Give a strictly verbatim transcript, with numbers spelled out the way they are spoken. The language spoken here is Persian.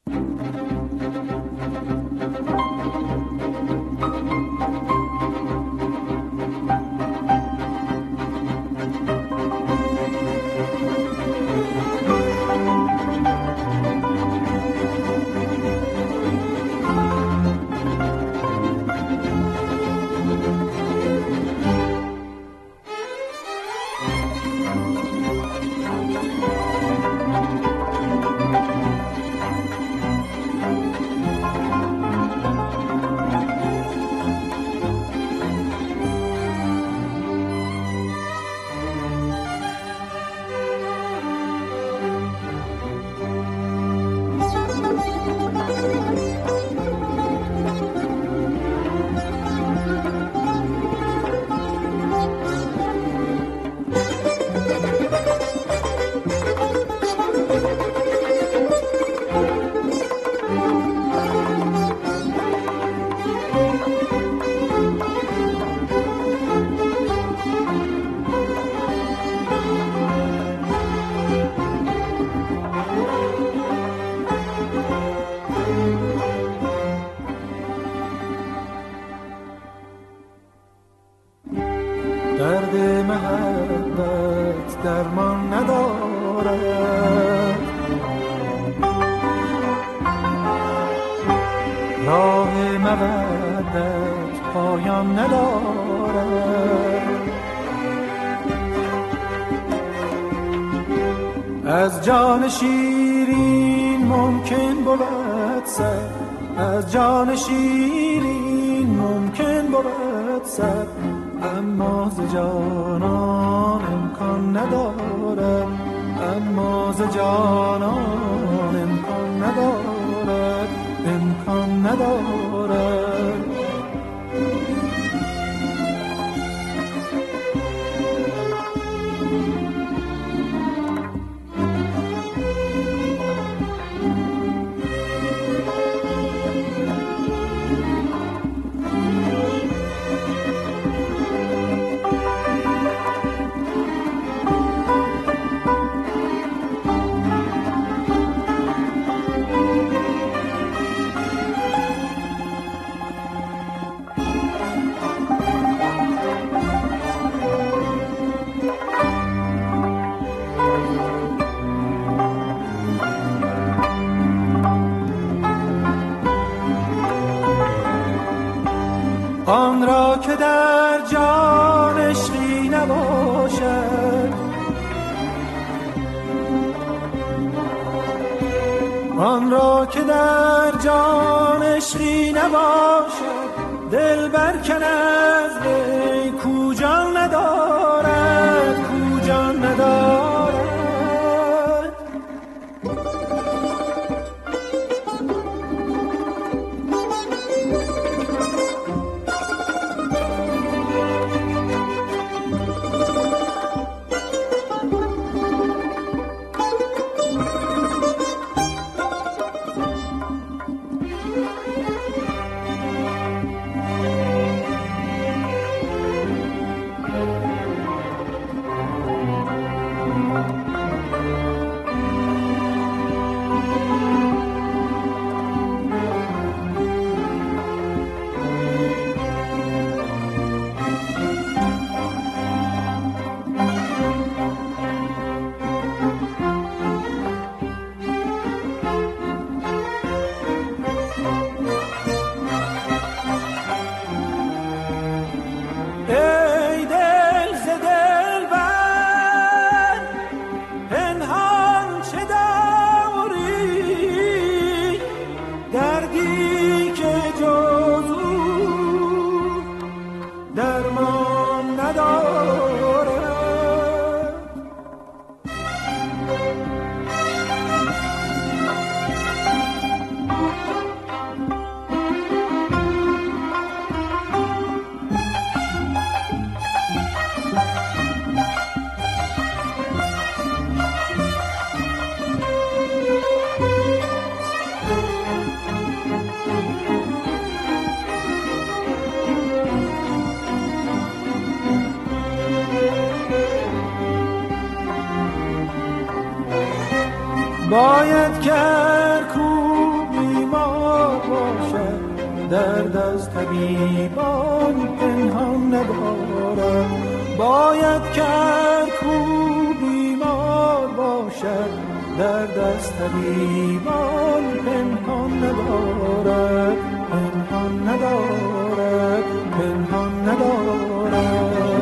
درد محبت درمان ندارد، راه مودت پایان ندارد. از جان شیرین ممکن بود سر، از جان شیرین ممکن بود سر، اما ز جانان امکان ندارد، اما ز جانان امکان ندارد، امکان ندارد. آن را که در جان عشقی نباشد، آن را که در جان عشقی نباشد، دل برکن از وی کو جان ندارد، کو جان ندارد. باید کرد کو درد از طبیبان پنهان ندارد. باید کرد کو بیمار باشد، درد از طبیبان پنهان ندارد، پنهان ندارد، پنهان ندارد.